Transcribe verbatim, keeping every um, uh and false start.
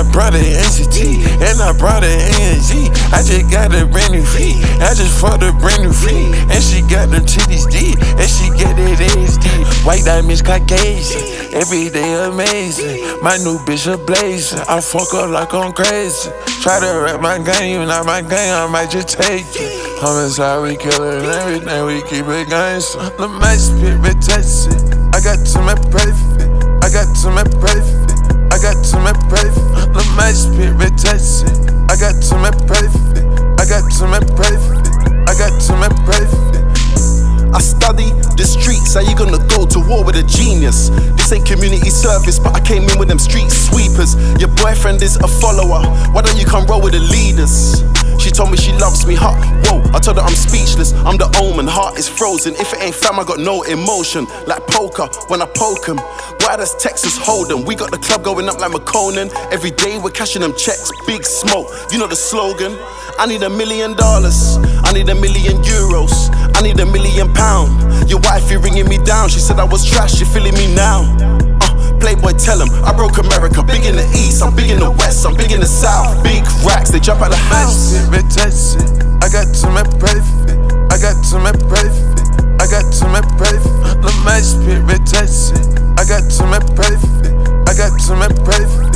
I brought an N C T, and I brought an A N G. I just got a brand new feet, I just fucked a brand new feet. And she got them titties deep, and she got that ass deep. White diamonds Caucasian, every day amazing. My new bitch a blazing, I fuck her like I'm crazy. Try to rap my gang, you not my gang, I might just take it. Homicide, we kill it, and everything, we keep it gangsta. The my spirit touch it, I got to my perfect, I got to my perfect, I got to my perfect. The my spirit touch it, I got to my perfect, I got to my perfect, I got to my perfect. I study the streets, how you gonna go to war with a genius? This ain't community service, but I came in with them street sweepers. Your boyfriend is a follower, why don't you come roll with the leaders? She told me she loves me, huh? Whoa, I told her I'm speechless. I'm the omen, heart is frozen. If it ain't fam, I got no emotion. Like poker, when I poke him. Why does Texas hold them? We got the club going up like McConan. Every day we're cashing them checks, big smoke. You know the slogan. I need a million dollars, I need a million euros, I need a million pound. Your wife, you ringing me down. She said I was trash, you feeling me now. uh, Playboy, tell him I broke America. Big in the east, I'm big in the west, I'm big in the south. Big racks, they jump out the house. I got to my perfect, I got to my perfect, I got to my perfect. The my spirit touch it, I got to my perfect, I got to my perfect.